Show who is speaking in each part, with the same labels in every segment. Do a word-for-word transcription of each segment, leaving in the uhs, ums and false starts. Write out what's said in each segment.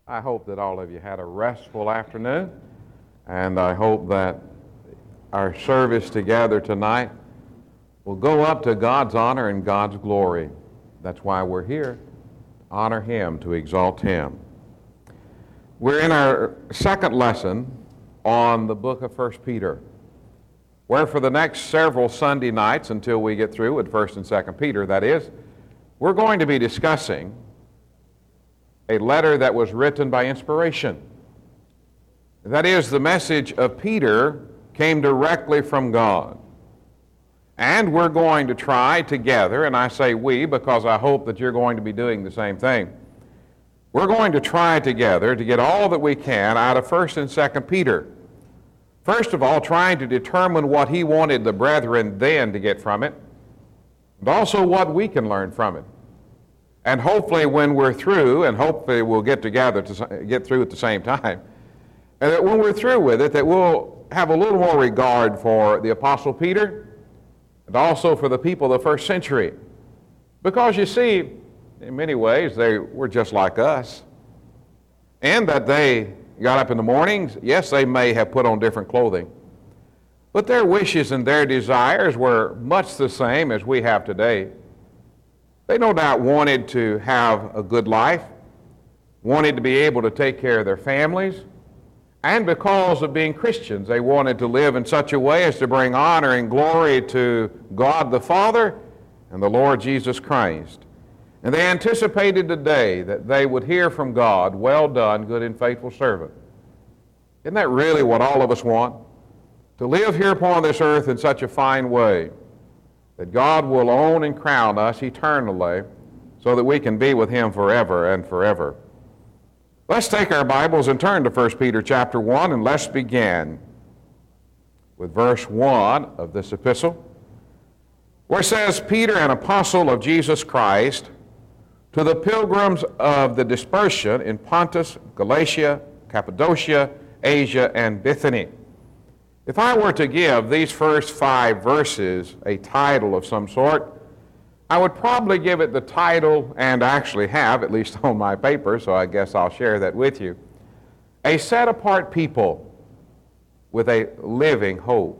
Speaker 1: I hope that all of you had a restful afternoon, and I hope that our service together tonight will go up to God's honor and God's glory. That's why we're here, to honor Him, to exalt Him. We're in our second lesson on the book of First Peter, where for the next several Sunday nights, until we get through with First and Second Peter, that is, we're going to be discussing a letter that was written by inspiration. That is, the message of Peter came directly from God. And we're going to try together, and I say we because I hope that you're going to be doing the same thing. We're going to try together to get all that we can out of First and Second Peter. First of all, trying to determine what he wanted the brethren then to get from it, and also what we can learn from it. And hopefully when we're through, and hopefully we'll get together to get through at the same time, and that when we're through with it, that we'll have a little more regard for the Apostle Peter and also for the people of the first century. Because you see, in many ways, they were just like us. And that they got up in the mornings, yes, they may have put on different clothing, but their wishes and their desires were much the same as we have today. They no doubt wanted to have a good life, wanted to be able to take care of their families, and because of being Christians, they wanted to live in such a way as to bring honor and glory to God the Father and the Lord Jesus Christ. And they anticipated the day that they would hear from God, "Well done, good and faithful servant." Isn't that really what all of us want? To live here upon this earth in such a fine way that God will own and crown us eternally so that we can be with Him forever and forever. Let's take our Bibles and turn to First Peter chapter one, and let's begin with verse one of this epistle, where it says, "Peter, an apostle of Jesus Christ, to the pilgrims of the dispersion in Pontus, Galatia, Cappadocia, Asia, and Bithynia." If I were to give these first five verses a title of some sort, I would probably give it the title, and actually have, at least on my paper, so I guess I'll share that with you, "A Set-Apart People with a Living Hope."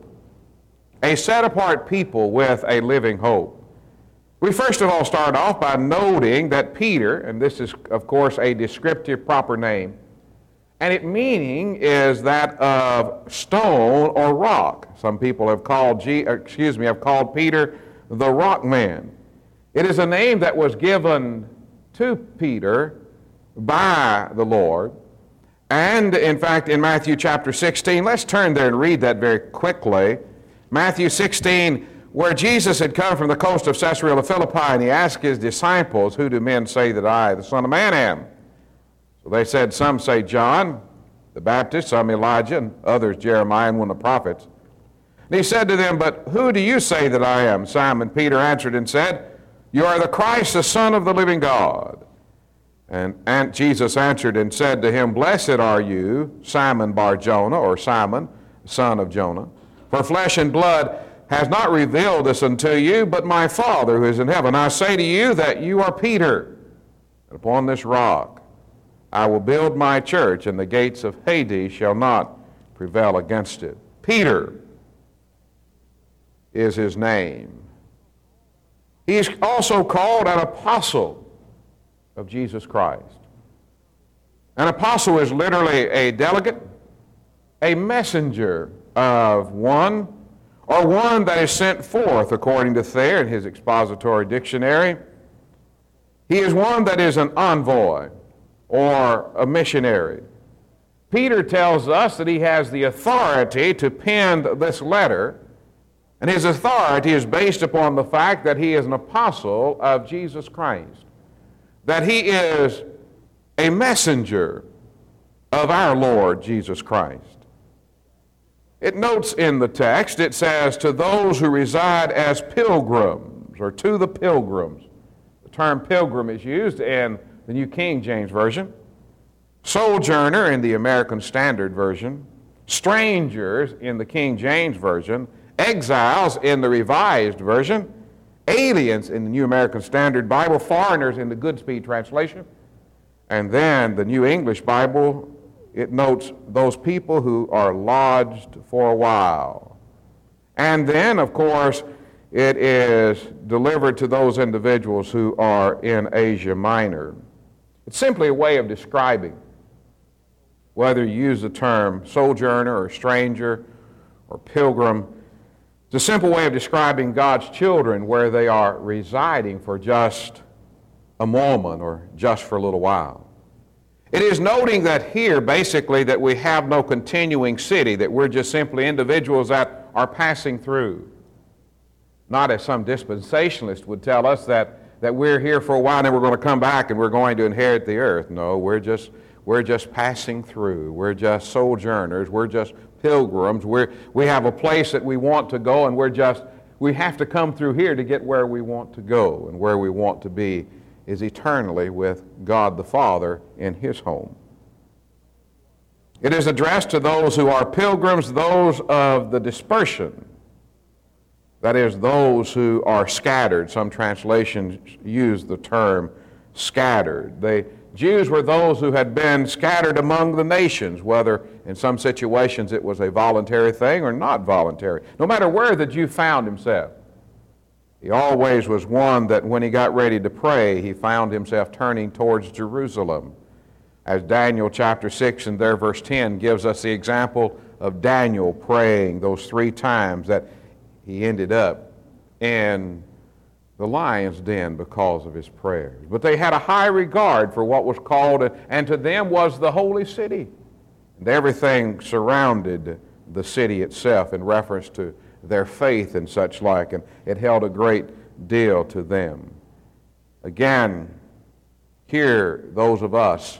Speaker 1: A set-apart people with a living hope. We first of all start off by noting that Peter, and this is of course a descriptive proper name, and its meaning is that of stone or rock. Some people have called, G, excuse me, have called Peter the Rock Man. It is a name that was given to Peter by the Lord. And in fact, in Matthew chapter sixteen, let's turn there and read that very quickly. Matthew sixteen, where Jesus had come from the coast of Caesarea Philippi, and he asked his disciples, "Who do men say that I, the Son of Man, am?" So they said, "Some say John the Baptist, some Elijah, and others Jeremiah and one of the prophets." And he said to them, "But who do you say that I am?" Simon Peter answered and said, "You are the Christ, the Son of the living God." And, and Jesus answered and said to him, "Blessed are you, Simon Bar-Jonah," or Simon, son of Jonah, "for flesh and blood has not revealed this unto you, but my Father who is in heaven. I say to you that you are Peter, and upon this rock I will build my church, and the gates of Hades shall not prevail against it." Peter is his name. He is also called an apostle of Jesus Christ. An apostle is literally a delegate, a messenger of one, or one that is sent forth, according to Thayer in his expository dictionary. He is one that is an envoy or a missionary. Peter tells us that he has the authority to pen this letter, and his authority is based upon the fact that he is an apostle of Jesus Christ, that he is a messenger of our Lord Jesus Christ. It notes in the text, it says, "To those who reside as pilgrims," or "to the pilgrims." The term pilgrim is used in the New King James Version, sojourner in the American Standard Version, strangers in the King James Version, exiles in the Revised Version, aliens in the New American Standard Bible, foreigners in the Goodspeed translation, And then the New English Bible, it notes those people who are lodged for a while. And then, of course, it is delivered to those individuals who are in Asia Minor. It's simply a way of describing, whether you use the term sojourner or stranger or pilgrim, it's a simple way of describing God's children where they are residing for just a moment or just for a little while. It is noting that here, basically, that we have no continuing city, that we're just simply individuals that are passing through. Not as some dispensationalist would tell us that, that we're here for a while and then we're going to come back and we're going to inherit the earth. No, we're just, we're just passing through. We're just sojourners. We're just pilgrims. We're, we have a place that we want to go, and we're just, we have to come through here to get where we want to go, and where we want to be is eternally with God the Father in His home. It is addressed to those who are pilgrims, those of the dispersion. That is, those who are scattered. Some translations use the term scattered. The Jews were those who had been scattered among the nations, whether in some situations it was a voluntary thing or not voluntary. No matter where the Jew found himself, he always was one that when he got ready to pray, he found himself turning towards Jerusalem. As Daniel chapter six and there verse ten gives us the example of Daniel praying those three times that he ended up in the lion's den because of his prayers. But they had a high regard for what was called, and to them was the holy city. And everything surrounded the city itself in reference to their faith and such like, and it held a great deal to them. Again, here, those of us,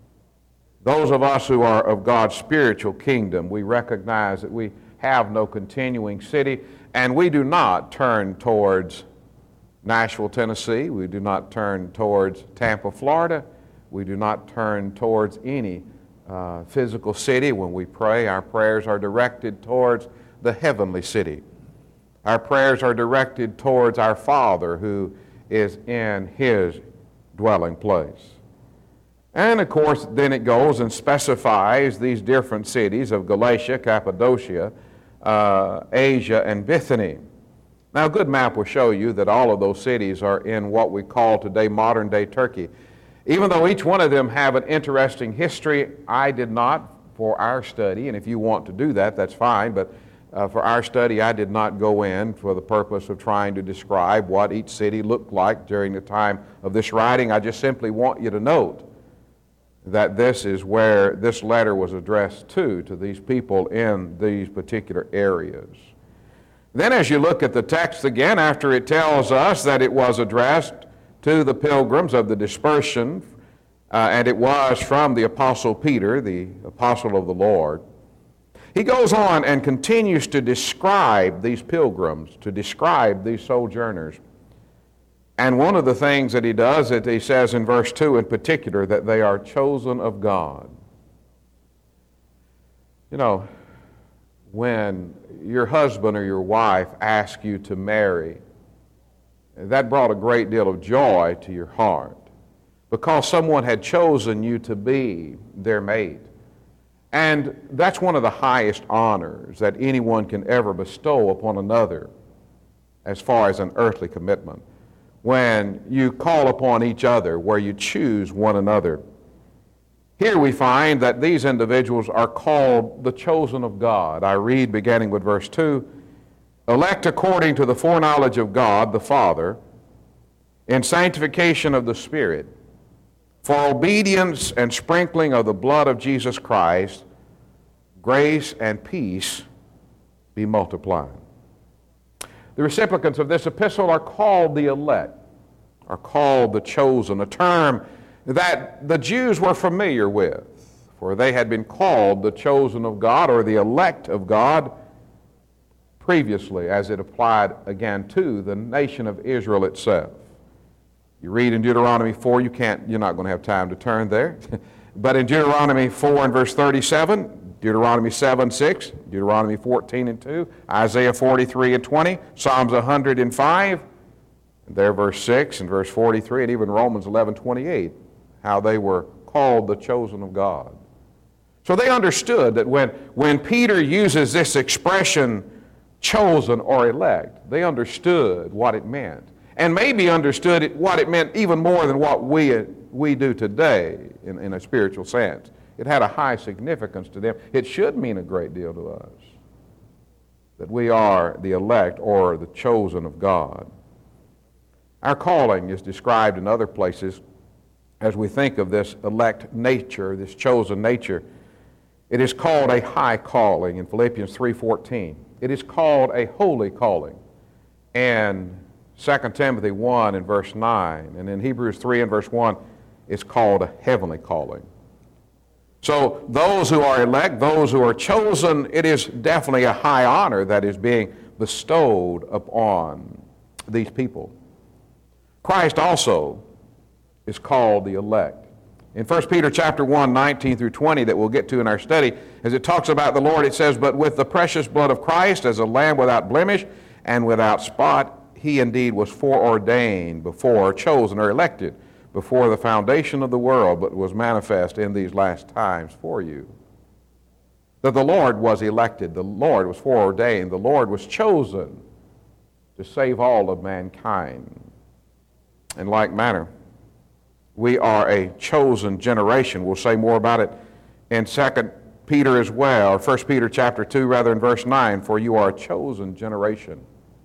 Speaker 1: those of us who are of God's spiritual kingdom, we recognize that we have no continuing city, and we do not turn towards Nashville, Tennessee. We do not turn towards Tampa, Florida. We do not turn towards any uh, physical city when we pray. Our prayers are directed towards the heavenly city. Our prayers are directed towards our Father who is in His dwelling place. And of course, then it goes and specifies these different cities of Galatia, Cappadocia, uh, Asia, and Bithynia. Now, a good map will show you that all of those cities are in what we call today modern-day Turkey. Even though each one of them have an interesting history, I did not for our study, and if you want to do that, that's fine, but uh, for our study, I did not go in for the purpose of trying to describe what each city looked like during the time of this writing. I just simply want you to note that this is where this letter was addressed to, to these people in these particular areas. Then as you look at the text again, after it tells us that it was addressed to the pilgrims of the dispersion, uh, and it was from the Apostle Peter, the apostle of the Lord, he goes on and continues to describe these pilgrims, to describe these sojourners. And one of the things that he does, that he says in verse two in particular, that they are chosen of God. You know, when your husband or your wife asked you to marry, that brought a great deal of joy to your heart because someone had chosen you to be their mate. And that's one of the highest honors that anyone can ever bestow upon another as far as an earthly commitment. When you call upon each other, where you choose one another. Here we find that these individuals are called the chosen of God. I read beginning with verse two, elect according to the foreknowledge of God the Father, in sanctification of the Spirit, for obedience and sprinkling of the blood of Jesus Christ, grace and peace be multiplied. The recipients of this epistle are called the elect, are called the chosen, a term that the Jews were familiar with, for they had been called the chosen of God or the elect of God previously, as it applied again to the nation of Israel itself. You read in Deuteronomy four, you can't, you're not going to have time to turn there, but in Deuteronomy four and verse thirty-seven, Deuteronomy seven, six, Deuteronomy fourteen and two, Isaiah forty-three and twenty, Psalms one hundred and five, and there verse six and verse forty-three, and even Romans eleven, twenty-eight, how they were called the chosen of God. So they understood that when, when Peter uses this expression, chosen or elect, they understood what it meant. And maybe understood it, what it meant even more than what we, we do today in, in a spiritual sense. It had a high significance to them. It should mean a great deal to us, that we are the elect or the chosen of God. Our calling is described in other places as we think of this elect nature, this chosen nature. It is called a high calling in Philippians three fourteen. It is called a holy calling. And Second Timothy one and verse nine, and in Hebrews three and verse one, it's called a heavenly calling. So those who are elect, those who are chosen, it is definitely a high honor that is being bestowed upon these people. Christ also is called the elect. In First Peter chapter one, nineteen through twenty, that we'll get to in our study, as it talks about the Lord, it says, "But with the precious blood of Christ, as a lamb without blemish and without spot, he indeed was foreordained before, chosen or elected, before the foundation of the world, but was manifest in these last times for you." That the Lord was elected, the Lord was foreordained, the Lord was chosen to save all of mankind. In like manner, we are a chosen generation. We'll say more about it in Second Peter as well, or First Peter chapter two, rather, in verse nine, "For you are a chosen generation."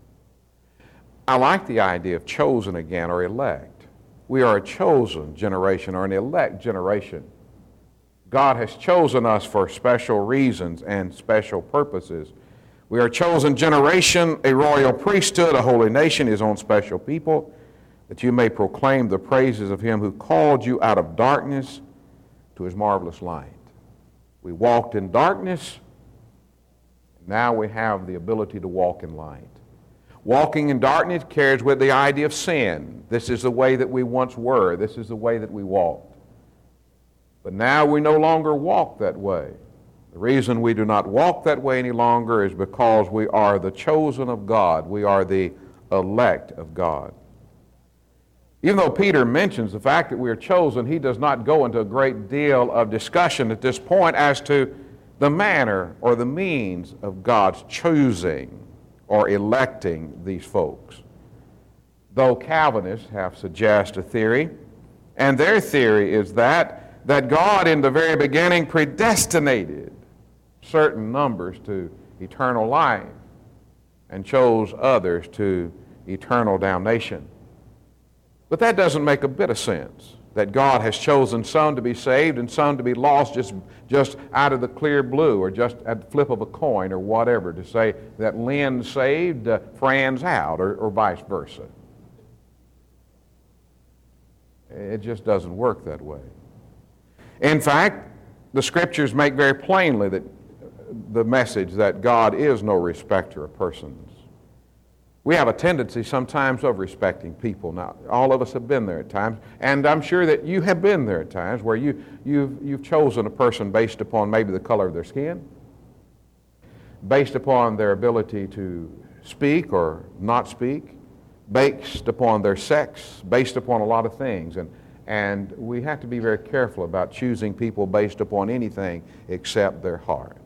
Speaker 1: I like the idea of chosen again, or elect. We are a chosen generation, or an elect generation. God has chosen us for special reasons and special purposes. We are a chosen generation, a royal priesthood, a holy nation, his own special people, that you may proclaim the praises of him who called you out of darkness to his marvelous light. We walked in darkness, now we have the ability to walk in light. Walking in darkness carries with the idea of sin. This is the way that we once were. This is the way that we walked. But now we no longer walk that way. The reason we do not walk that way any longer is because we are the chosen of God. We are the elect of God. Even though Peter mentions the fact that we are chosen, he does not go into a great deal of discussion at this point as to the manner or the means of God's choosing or electing these folks. Though Calvinists have suggested a theory, and their theory is that, that God in the very beginning predestinated certain numbers to eternal life and chose others to eternal damnation. But that doesn't make a bit of sense, that God has chosen some to be saved and some to be lost just, just out of the clear blue, or just at the flip of a coin or whatever, to say that Lynn's saved, uh, Fran's out, or, or vice versa. It just doesn't work that way. In fact, the Scriptures make very plainly that the message that God is no respecter of persons. We have a tendency sometimes of respecting people. Now, all of us have been there at times, and I'm sure that you have been there at times where you, you've, you've chosen a person based upon maybe the color of their skin, based upon their ability to speak or not speak, based upon their sex, based upon a lot of things. And, and we have to be very careful about choosing people based upon anything except their heart.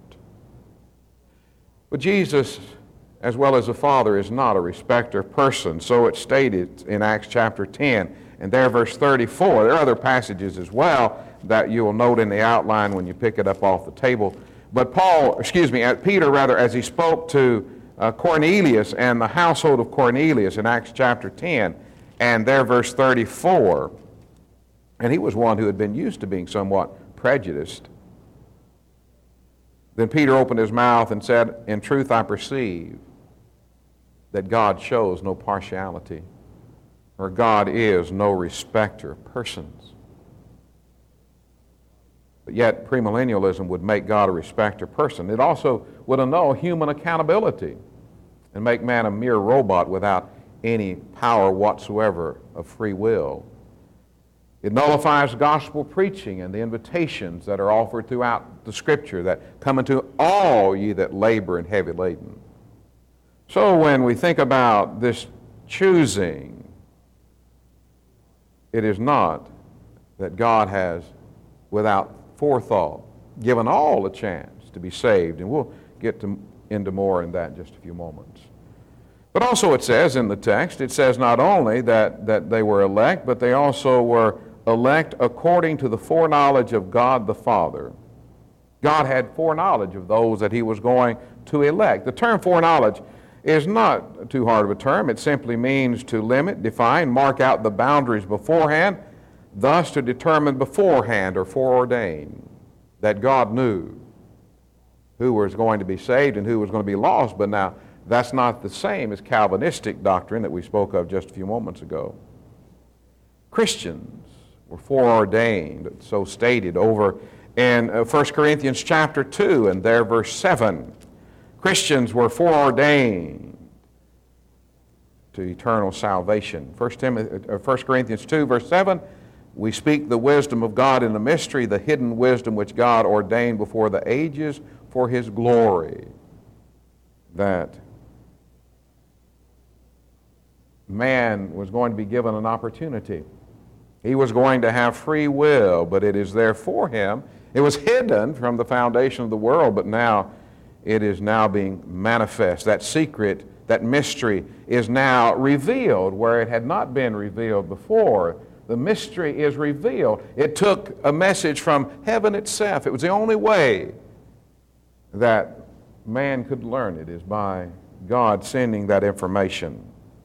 Speaker 1: But Jesus, as well as the Father, is not a respecter of persons. So it's stated in Acts chapter ten, and there verse thirty-four. There are other passages as well that you will note in the outline when you pick it up off the table. But Paul, excuse me, Peter rather, as he spoke to uh, Cornelius and the household of Cornelius in Acts chapter ten, and there verse thirty-four, and he was one who had been used to being somewhat prejudiced. Then Peter opened his mouth and said, "In truth I perceive that God shows no partiality, or God is no respecter of persons." But yet premillennialism would make God a respecter of person. It also would annul human accountability and make man a mere robot without any power whatsoever of free will. It nullifies gospel preaching and the invitations that are offered throughout the Scripture that come unto all ye that labor and heavy laden. So when we think about this choosing, it is not that God has without forethought, given all a chance to be saved. And we'll get to, into more in that in just a few moments. But also it says in the text, it says not only that, that they were elect, but they also were elect according to the foreknowledge of God the Father. God had foreknowledge of those that he was going to elect. The term foreknowledge is not too hard of a term. It simply means to limit, define, mark out the boundaries beforehand, thus to determine beforehand or foreordain that God knew who was going to be saved and who was going to be lost. But now, that's not the same as Calvinistic doctrine that we spoke of just a few moments ago. Christians were foreordained, so stated over in uh, First Corinthians chapter two and there verse seven. Christians were foreordained to eternal salvation. First Corinthians two verse seven, we speak the wisdom of God in the mystery, the hidden wisdom which God ordained before the ages for his glory. That man was going to be given an opportunity. He was going to have free will, but it is there for him. It was hidden from the foundation of the world, but now it is now being manifest. That secret, that mystery is now revealed where it had not been revealed before. The mystery is revealed. It took a message from heaven itself. It was the only way that man could learn it, is by God sending that information.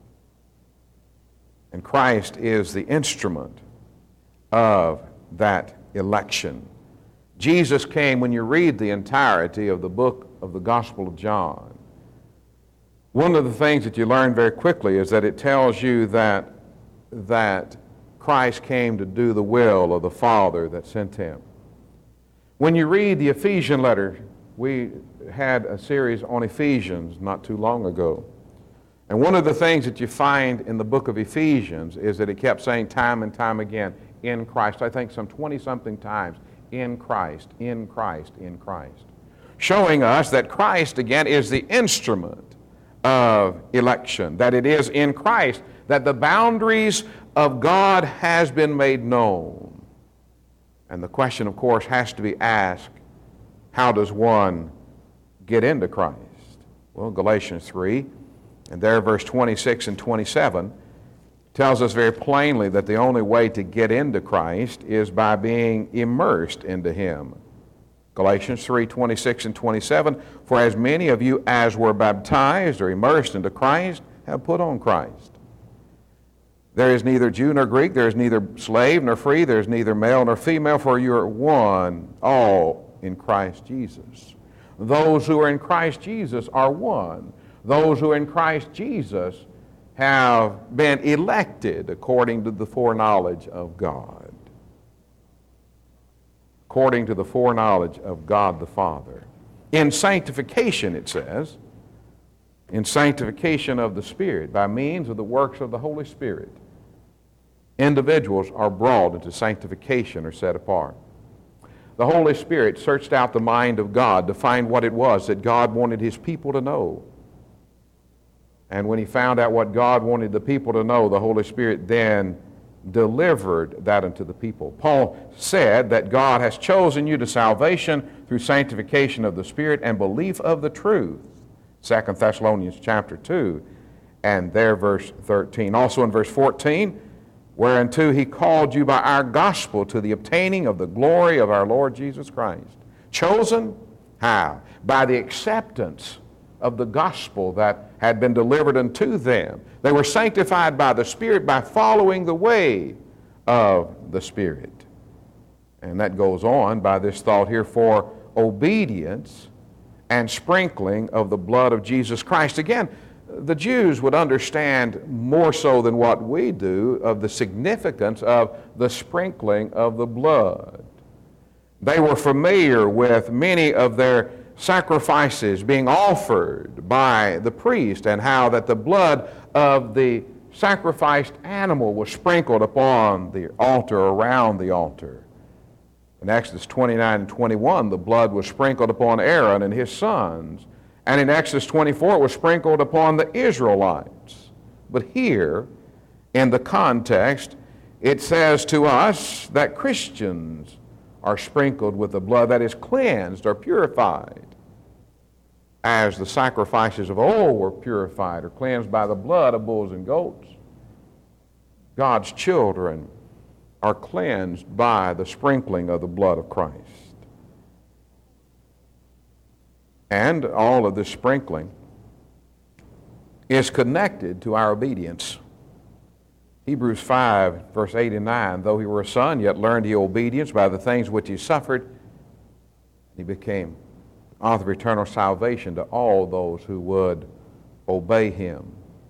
Speaker 1: And Christ is the instrument of that election. Jesus came, when you read the entirety of the book of the Gospel of John, one of the things that you learn very quickly is that it tells you that, that Christ came to do the will of the Father that sent him. When you read the Ephesian letter, we had a series on Ephesians not too long ago. And one of the things that you find in the book of Ephesians is that it kept saying time and time again, in Christ. I think some twenty-something times, in Christ, in Christ, in Christ. Showing us that Christ, again, is the instrument of election, that it is in Christ that the boundaries of God has been made known. And the question, of course, has to be asked, how does one get into Christ? Well, Galatians three, and there verse twenty-six and twenty-seven, tells us very plainly that the only way to get into Christ is by being immersed into him. Galatians three, twenty-six and twenty-seven, for as many of you as were baptized or immersed into Christ have put on Christ. There is neither Jew nor Greek, there is neither slave nor free, there is neither male nor female, for you are one, all in Christ Jesus. Those who are in Christ Jesus are one. Those who are in Christ Jesus have been elected according to the foreknowledge of God. According to the foreknowledge of God the Father. In sanctification, it says, in sanctification of the Spirit, by means of the works of the Holy Spirit, individuals are brought into sanctification or set apart. The Holy Spirit searched out the mind of God to find what it was that God wanted his people to know. And when he found out what God wanted the people to know, the Holy Spirit then delivered that unto the people. Paul said that God has chosen you to salvation through sanctification of the Spirit and belief of the truth. Second Thessalonians chapter two and there verse thirteen. Also in verse fourteen, whereunto he called you by our gospel to the obtaining of the glory of our Lord Jesus Christ. Chosen? How? By the acceptance of the gospel that had been delivered unto them. They were sanctified by the Spirit by following the way of the Spirit. And that goes on by this thought here, for obedience and sprinkling of the blood of Jesus Christ. Again, the Jews would understand more so than what we do of the significance of the sprinkling of the blood. They were familiar with many of their sacrifices being offered by the priest, and how that the blood of the sacrificed animal was sprinkled upon the altar, around the altar. In Exodus twenty-nine and twenty-one, the blood was sprinkled upon Aaron and his sons. And in Exodus twenty-four, it was sprinkled upon the Israelites. But here, in the context, it says to us that Christians are sprinkled with the blood, that is cleansed or purified, as the sacrifices of old were purified or cleansed by the blood of bulls and goats. God's children are cleansed by the sprinkling of the blood of Christ. And all of this sprinkling is connected to our obedience. Hebrews five, verse eight and nine, though he were a son, yet learned he obedience by the things which he suffered. He became author of eternal salvation to all those who would obey him.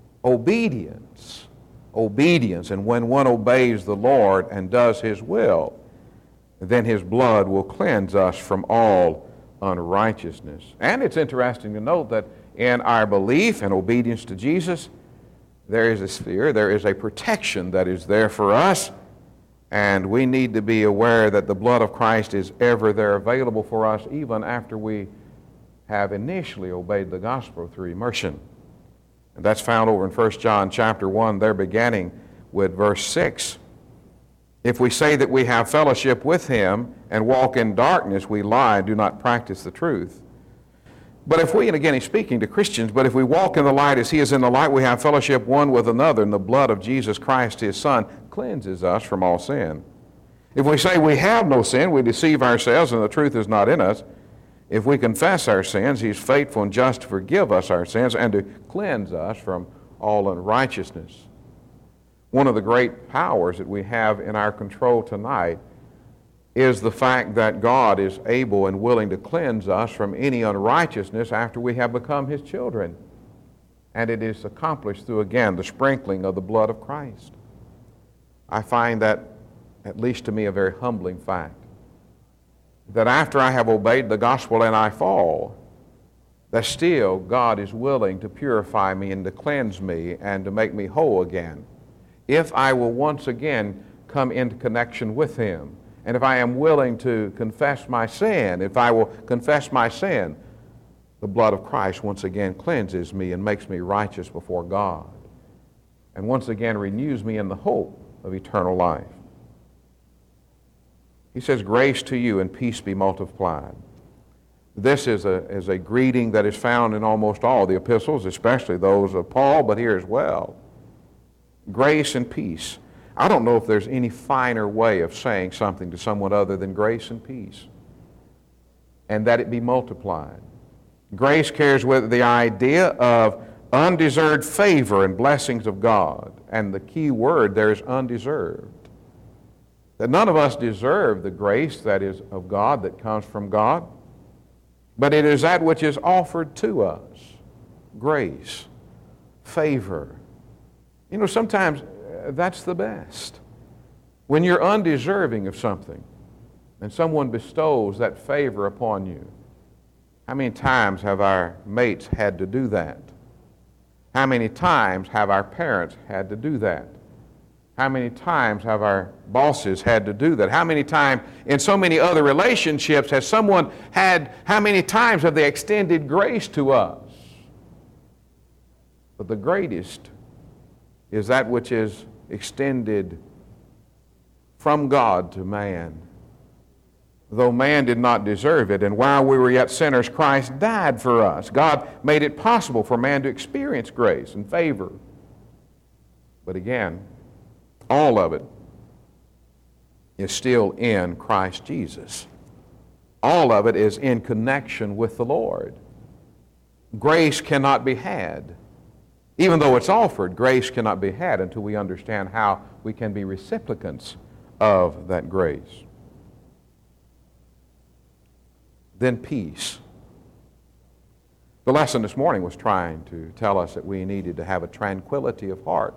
Speaker 1: Obedience. Obedience. And when one obeys the Lord and does his will, then his blood will cleanse us from all unrighteousness. And it's interesting to note that in our belief and obedience to Jesus, there is a sphere, there is a protection that is there for us, and we need to be aware that the blood of Christ is ever there available for us, even after we have initially obeyed the gospel through immersion. And that's found over in First John chapter one, there beginning with verse six. If we say that we have fellowship with him and walk in darkness, we lie and do not practice the truth. But if we, and again he's speaking to Christians, but if we walk in the light as he is in the light, we have fellowship one with another, and the blood of Jesus Christ, his Son, cleanses us from all sin. If we say we have no sin, we deceive ourselves, and the truth is not in us. If we confess our sins, he's faithful and just to forgive us our sins and to cleanse us from all unrighteousness. One of the great powers that we have in our control tonight is the fact that God is able and willing to cleanse us from any unrighteousness after we have become his children. And it is accomplished through, again, the sprinkling of the blood of Christ. I find that, at least to me, a very humbling fact. That after I have obeyed the gospel and I fall, that still God is willing to purify me and to cleanse me and to make me whole again, if I will once again come into connection with him. And if I am willing to confess my sin, if I will confess my sin, the blood of Christ once again cleanses me and makes me righteous before God, and once again renews me in the hope of eternal life. He says, grace to you and peace be multiplied. This is a, is a greeting that is found in almost all the epistles, especially those of Paul, but here as well. Grace and peace. I don't know if there's any finer way of saying something to someone other than grace and peace, and that it be multiplied. Grace carries with it the idea of undeserved favor and blessings of God, and the key word there is undeserved. That none of us deserve the grace that is of God, that comes from God, but it is that which is offered to us. Grace, favor. You know, sometimes that's the best. When you're undeserving of something and someone bestows that favor upon you. How many times have our mates had to do that? How many times have our parents had to do that? How many times have our bosses had to do that? How many times in so many other relationships has someone had, how many times have they extended grace to us? But the greatest is that which is extended from God to man. Though man did not deserve it, and while we were yet sinners, Christ died for us. God made it possible for man to experience grace and favor. But again, all of it is still in Christ Jesus. All of it is in connection with the Lord. Grace cannot be had. Even though it's offered, grace cannot be had until we understand how we can be recipients of that grace. Then peace. The lesson this morning was trying to tell us that we needed to have a tranquility of heart.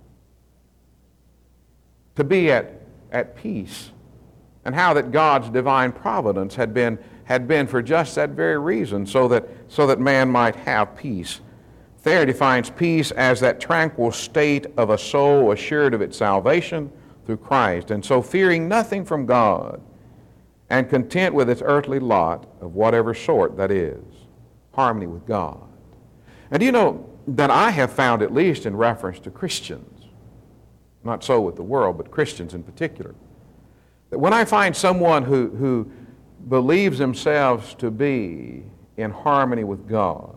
Speaker 1: To be at, at peace. And how that God's divine providence had been, had been for just that very reason, so that, so that man might have peace. Thayer defines peace as that tranquil state of a soul assured of its salvation through Christ, and so fearing nothing from God, and content with its earthly lot of whatever sort that is. Harmony with God. And do you know that I have found, at least in reference to Christians, not so with the world, but Christians in particular, That when I find someone who, who believes themselves to be in harmony with God,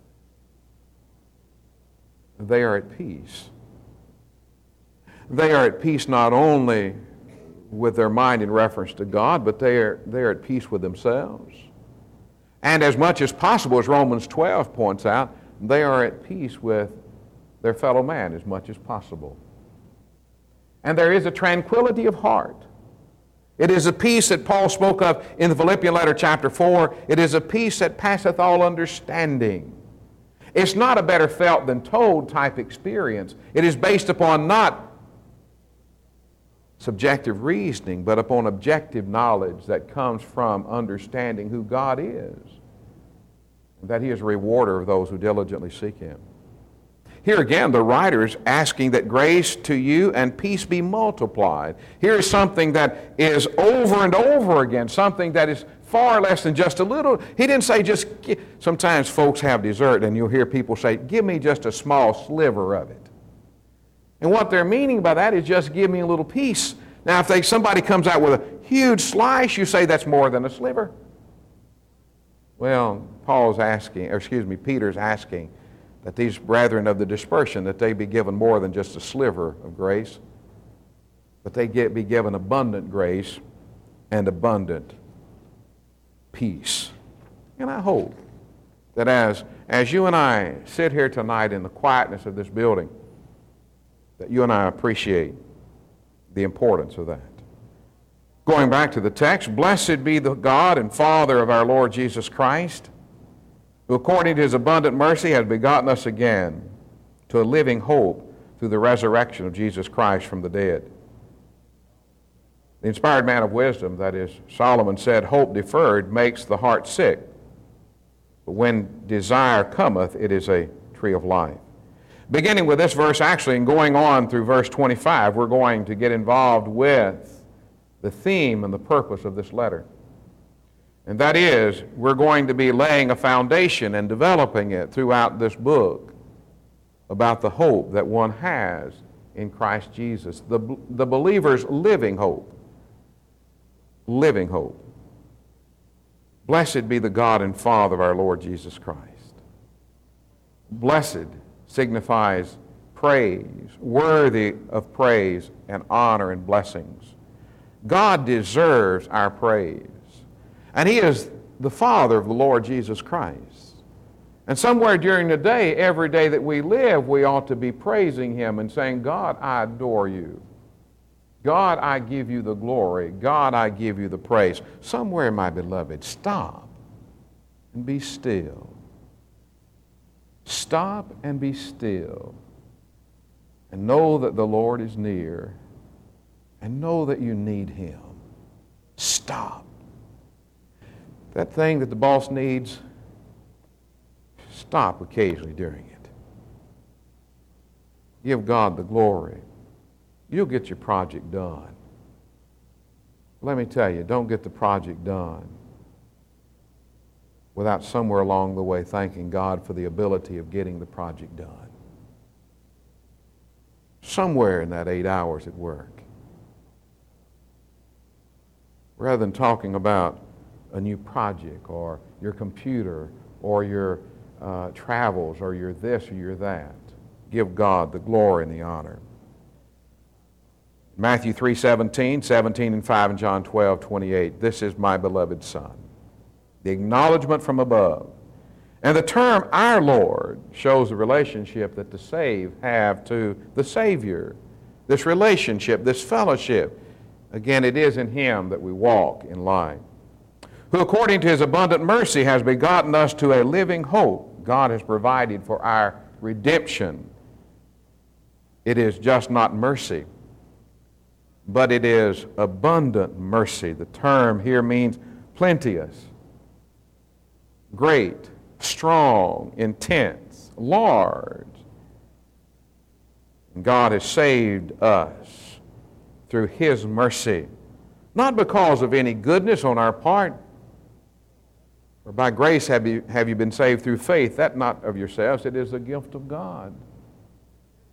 Speaker 1: they are at peace. They are at peace not only with their mind in reference to God, but they are, they are at peace with themselves. And as much as possible, as Romans twelve points out, they are at peace with their fellow man as much as possible. And there is a tranquility of heart. It is a peace that Paul spoke of in the Philippian letter chapter four. It is a peace that passeth all understanding. It's not a better felt than told type experience. It is based upon not subjective reasoning, but upon objective knowledge that comes from understanding who God is, and that He is a rewarder of those who diligently seek Him. Here again, the writer is asking that grace to you and peace be multiplied. Here is something that is over and over again, something that is far less than just a little. He didn't say just, sometimes folks have dessert and you'll hear people say, give me just a small sliver of it. And what they're meaning by that is just give me a little piece. Now, if they, somebody comes out with a huge slice, you say that's more than a sliver. Well, Paul's asking, or excuse me, Peter's asking that these brethren of the dispersion, that they be given more than just a sliver of grace, but they get, be given abundant grace and abundant peace. And I hope that as, as you and I sit here tonight in the quietness of this building, that you and I appreciate the importance of that. Going back to the text, blessed be the God and Father of our Lord Jesus Christ, who according to His abundant mercy has begotten us again to a living hope through the resurrection of Jesus Christ from the dead. The inspired man of wisdom, that is, Solomon said, hope deferred makes the heart sick, but when desire cometh, it is a tree of life. Beginning with this verse, actually, and going on through verse twenty-five, we're going to get involved with the theme and the purpose of this letter. And that is, we're going to be laying a foundation and developing it throughout this book about the hope that one has in Christ Jesus, the, the believer's living hope. Living hope. Blessed be the God and Father of our Lord Jesus Christ. Blessed signifies praise, worthy of praise and honor and blessings. God deserves our praise. And He is the Father of the Lord Jesus Christ. And somewhere during the day, every day that we live, we ought to be praising Him and saying, God, I adore you. God, I give you the glory. God, I give you the praise. Somewhere, my beloved, stop and be still. Stop and be still and know that the Lord is near and know that you need Him. Stop. That thing that the boss needs, stop occasionally during it. Give God the glory. You'll get your project done. Let me tell you, don't get the project done without somewhere along the way thanking God for the ability of getting the project done. Somewhere in that eight hours at work. Rather than talking about a new project or your computer or your uh, travels or your this or your that, give God the glory and the honor. Matthew three seventeen, seventeen and five, and John twelve twenty-eight. This is my beloved Son. The acknowledgement from above. And the term our Lord shows the relationship that the saved have to the Savior. This relationship, this fellowship. Again, it is in Him that we walk in life. Who according to His abundant mercy has begotten us to a living hope. God has provided for our redemption. It is just not mercy, but it is abundant mercy. The term here means plenteous, great, strong, intense, large. And God has saved us through His mercy, not because of any goodness on our part, for by grace have you, have you been saved through faith, that not of yourselves, it is the gift of God.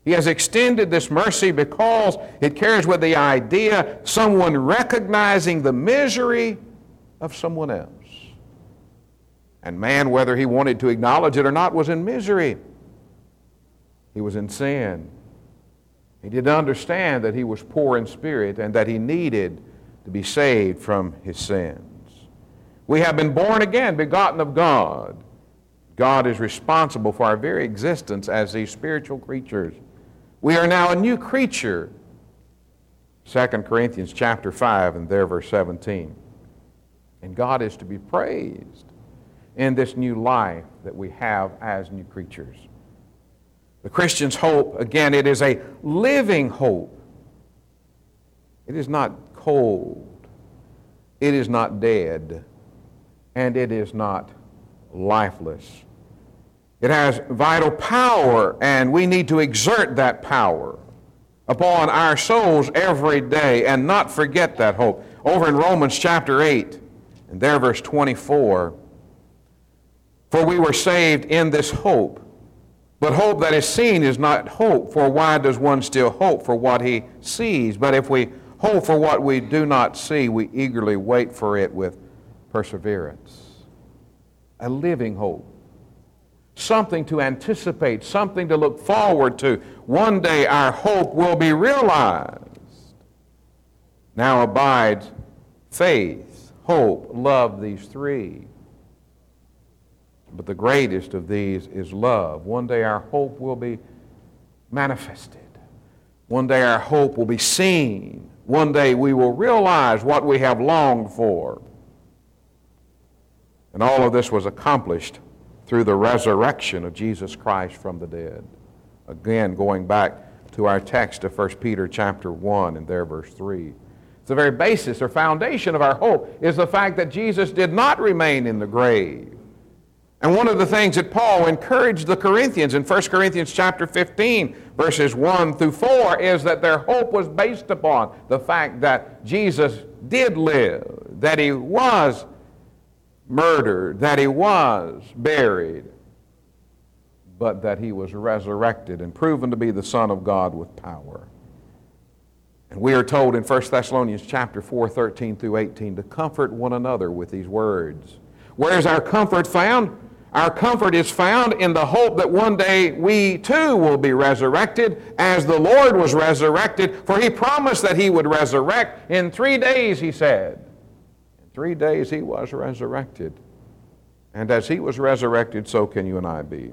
Speaker 1: He has extended this mercy because it carries with the idea someone recognizing the misery of someone else. And man, whether he wanted to acknowledge it or not, was in misery. He was in sin. He didn't understand that he was poor in spirit and that he needed to be saved from his sins. We have been born again, begotten of God. God is responsible for our very existence as these spiritual creatures. We are now a new creature. Second Corinthians chapter five and there verse seventeen. And God is to be praised in this new life that we have as new creatures. The Christian's hope, again, it is a living hope. It is not cold. It is not dead. And it is not lifeless. It has vital power, and we need to exert that power upon our souls every day and not forget that hope. Over in Romans chapter eight, and there verse twenty-four, for we were saved in this hope, but hope that is seen is not hope, for why does one still hope for what he sees? But if we hope for what we do not see, we eagerly wait for it with perseverance. A living hope. Something to anticipate, something to look forward to. One day our hope will be realized. Now abides faith, hope, love, these three. But the greatest of these is love. One day our hope will be manifested. One day our hope will be seen. One day we will realize what we have longed for. And all of this was accomplished through the resurrection of Jesus Christ from the dead. Again, going back to our text of First Peter chapter one and there verse three. The very basis or foundation of our hope is the fact that Jesus did not remain in the grave. And one of the things that Paul encouraged the Corinthians in First Corinthians chapter fifteen, verses one through four, is that their hope was based upon the fact that Jesus did live, that he was murdered, that he was buried, but that he was resurrected and proven to be the Son of God with power. And we are told in First Thessalonians chapter four, thirteen through eighteen, to comfort one another with these words. Where is our comfort found? Our comfort is found in the hope that one day we too will be resurrected as the Lord was resurrected, for he promised that he would resurrect in three days, he said. Three days he was resurrected. And as he was resurrected, so can you and I be.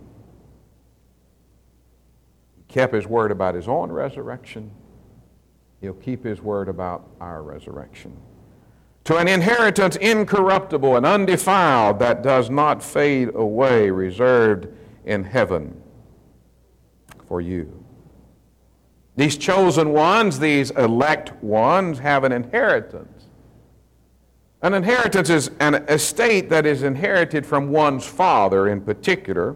Speaker 1: He kept his word about his own resurrection. He'll keep his word about our resurrection. To an inheritance incorruptible and undefiled that does not fade away, reserved in heaven for you. These chosen ones, these elect ones, have an inheritance. An inheritance is an estate that is inherited from one's father in particular.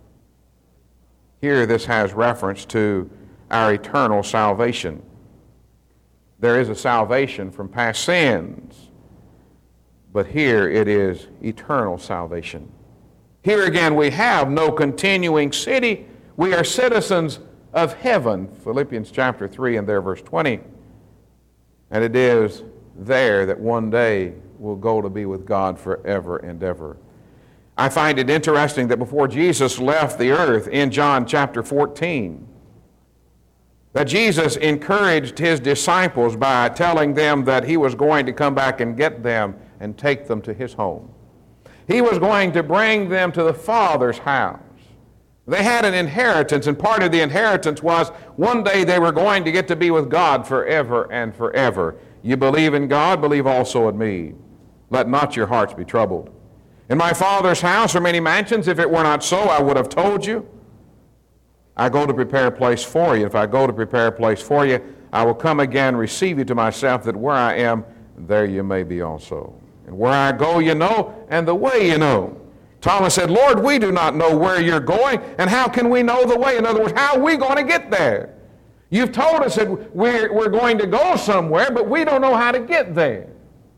Speaker 1: Here this has reference to our eternal salvation. There is a salvation from past sins, but here it is eternal salvation. Here again we have no continuing city. We are citizens of heaven, Philippians chapter three and there verse twenty. And it is there that one day will go to be with God forever and ever. I find it interesting that before Jesus left the earth in John chapter fourteen, that Jesus encouraged his disciples by telling them that he was going to come back and get them and take them to his home. He was going to bring them to the Father's house. They had an inheritance, and part of the inheritance was one day they were going to get to be with God forever and forever. You believe in God, believe also in me. Let not your hearts be troubled. In my Father's house are many mansions. If it were not so, I would have told you. I go to prepare a place for you. If I go to prepare a place for you, I will come again, receive you to myself, that where I am, there you may be also. And where I go you know, and the way you know. Thomas said, Lord, we do not know where you're going, and how can we know the way? In other words, how are we going to get there? You've told us that we're, we're going to go somewhere, but we don't know how to get there.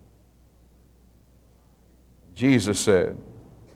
Speaker 1: Jesus said,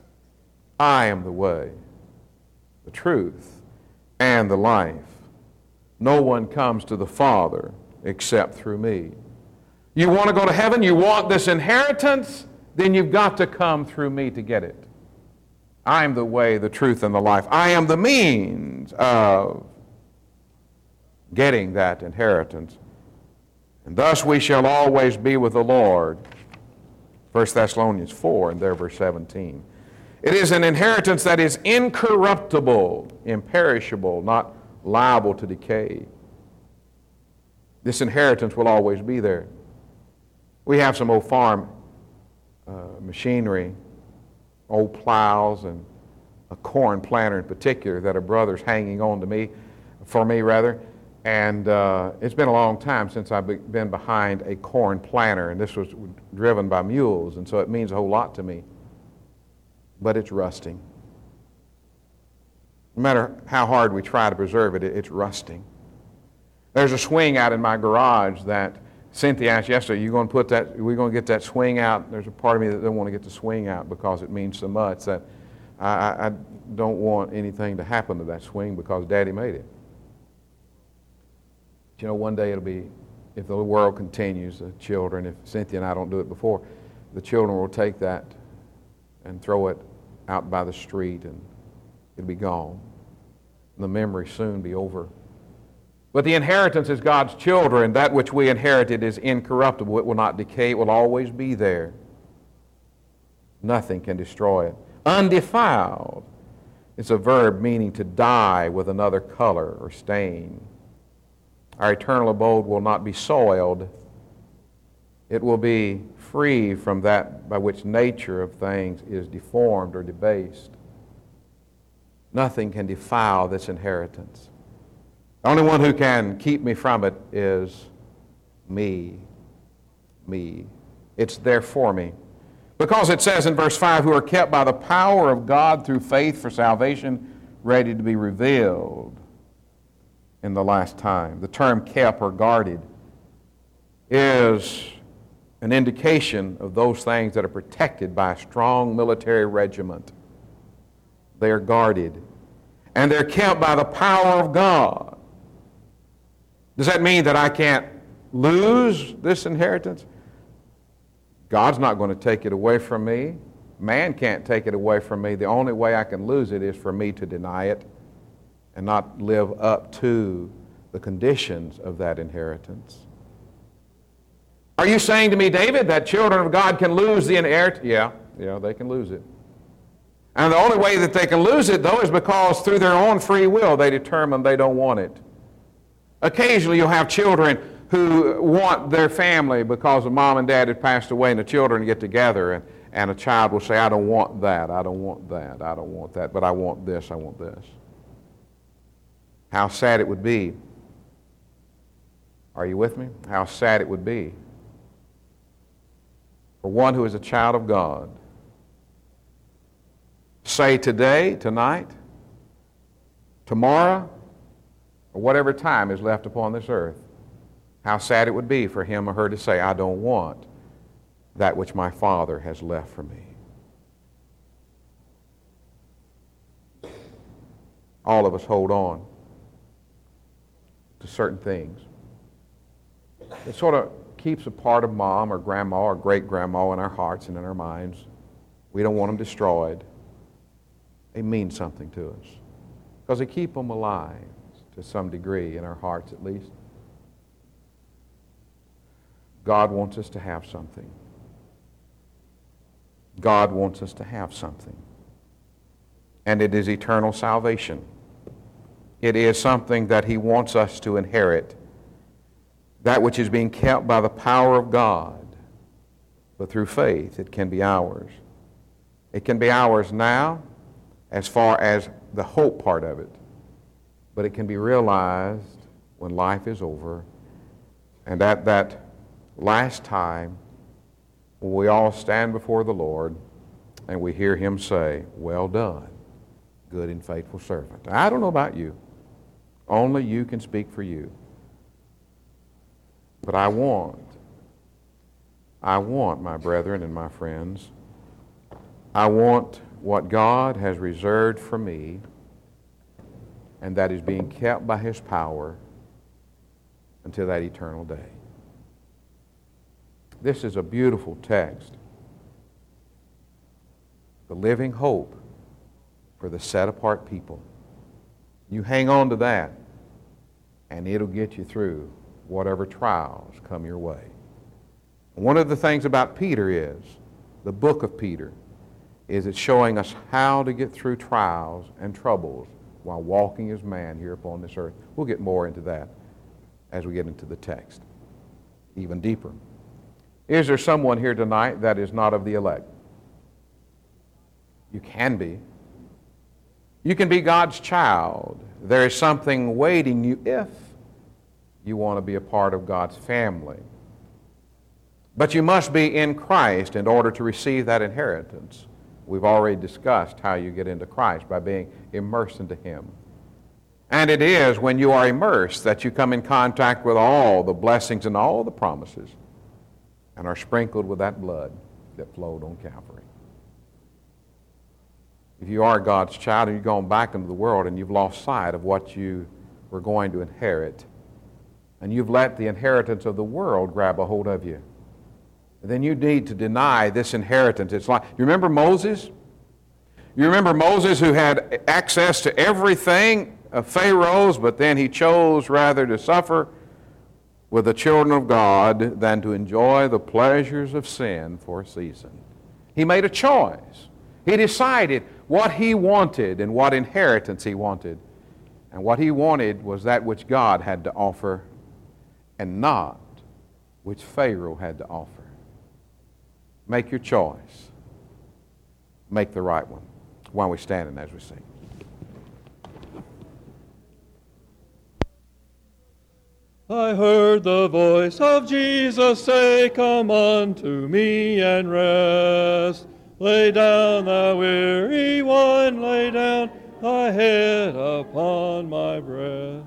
Speaker 1: I am the way, the truth, and the life. No one comes to the Father except through me. You want to go to heaven? You want this inheritance? Then you've got to come through me to get it. I am the way, the truth, and the life. I am the means of getting that inheritance. And thus we shall always be with the Lord. First Thessalonians four, and there verse seventeen. It is an inheritance that is incorruptible, imperishable, not liable to decay. This inheritance will always be there. We have some old farm uh, machinery, old plows and a corn planter in particular that a brother's hanging on to me, for me rather. And uh, it's been a long time since I've been behind a corn planter, and this was driven by mules, and so it means a whole lot to me. But it's rusting. No matter how hard we try to preserve it, it's rusting. There's a swing out in my garage that Cynthia asked yesterday, you going to put that, are we going to get that swing out? There's a part of me that doesn't want to get the swing out because it means so much that I, I don't want anything to happen to that swing because Daddy made it. But you know, one day it'll be, if the world continues, the children, if Cynthia and I don't do it before, the children will take that and throw it out by the street and it'll be gone. The memory soon be over. But the inheritance is God's children. That which we inherited is incorruptible. It will not decay. It will always be there. Nothing can destroy it. Undefiled. It's a verb meaning to dye with another color or stain. Our eternal abode will not be soiled. It will be free from that by which nature of things is deformed or debased. Nothing can defile this inheritance. The only one who can keep me from it is me. Me. It's there for me. Because it says in verse five, who are kept by the power of God through faith for salvation, ready to be revealed in the last time. The term kept or guarded is an indication of those things that are protected by a strong military regiment. They are guarded. And they're kept by the power of God. Does that mean that I can't lose this inheritance? God's not going to take it away from me. Man can't take it away from me. The only way I can lose it is for me to deny it and not live up to the conditions of that inheritance. Are you saying to me, David, that children of God can lose the inheritance? Yeah, yeah, they can lose it. And the only way that they can lose it, though, is because through their own free will they determine they don't want it. Occasionally you'll have children who want their family because the mom and dad had passed away, and the children get together, and, and a child will say, I don't want that, I don't want that, I don't want that, but I want this, I want this. How sad it would be. Are you with me? How sad it would be for one who is a child of God. Say today, tonight, tomorrow, or whatever time is left upon this earth, how sad it would be for him or her to say, I don't want that which my Father has left for me. All of us hold on to certain things. It sort of keeps a part of mom or grandma or great-grandma in our hearts and in our minds. We don't want them destroyed. They mean something to us because they keep them alive to some degree, in our hearts at least. God wants us to have something. God wants us to have something. And it is eternal salvation. It is something that He wants us to inherit. That which is being kept by the power of God. But through faith, it can be ours. It can be ours now as far as the hope part of it. But it can be realized when life is over. And at that last time, when we all stand before the Lord and we hear Him say, well done, good and faithful servant. I don't know about you. Only you can speak for you. But I want, I want, my brethren and my friends, I want what God has reserved for me, and that is being kept by His power until that eternal day. This is a beautiful text. The living hope for the set-apart people. You hang on to that, and it'll get you through whatever trials come your way. One of the things about Peter is, the book of Peter, is it's showing us how to get through trials and troubles while walking as man here upon this earth. We'll get more into that as we get into the text, even deeper. Is there someone here tonight that is not of the elect? You can be. You can be God's child. There is something waiting you if you want to be a part of God's family. But you must be in Christ in order to receive that inheritance. We've already discussed how you get into Christ, by being immersed into Him. And it is when you are immersed that you come in contact with all the blessings and all the promises and are sprinkled with that blood that flowed on Calvary. If you are God's child and you've gone back into the world and you've lost sight of what you were going to inherit, and you've let the inheritance of the world grab a hold of you, then you need to deny this inheritance. It's like, you remember Moses? You remember Moses, who had access to everything of Pharaoh's, but then he chose rather to suffer with the children of God than to enjoy the pleasures of sin for a season. He made a choice. He decided what he wanted and what inheritance he wanted. And what he wanted was that which God had to offer, and not which Pharaoh had to offer. Make your choice. Make the right one. While we stand and as we sing.
Speaker 2: I heard the voice of Jesus say, "Come unto me and rest. Lay down thy weary one, lay down thy head upon my breast."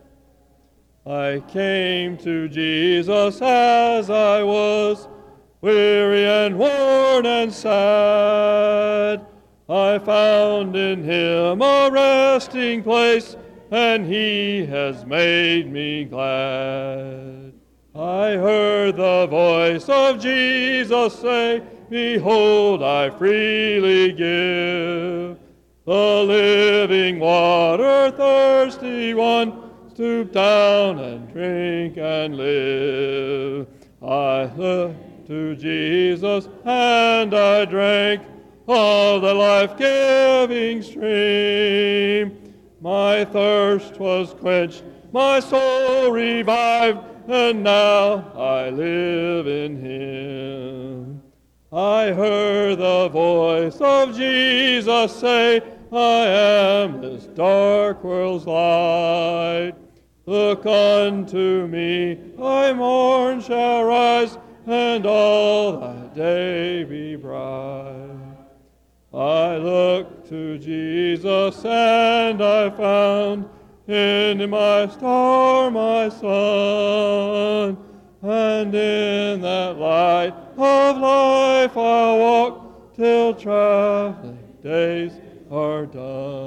Speaker 2: I came to Jesus as I was, weary and worn and sad. I found in Him a resting place, and He has made me glad. I heard the voice of Jesus say, "Behold, I freely give the living water, thirsty one, stoop down and drink and live." I looked to Jesus and I drank of the life-giving stream. My thirst was quenched, my soul revived, and now I live in Him. I heard the voice of Jesus say, "I am this dark world's light. Look unto me, thy morn shall rise, and all thy day be bright." I looked to Jesus and I found in my star my sun, and in that light of life I'll walk till traveling days are done.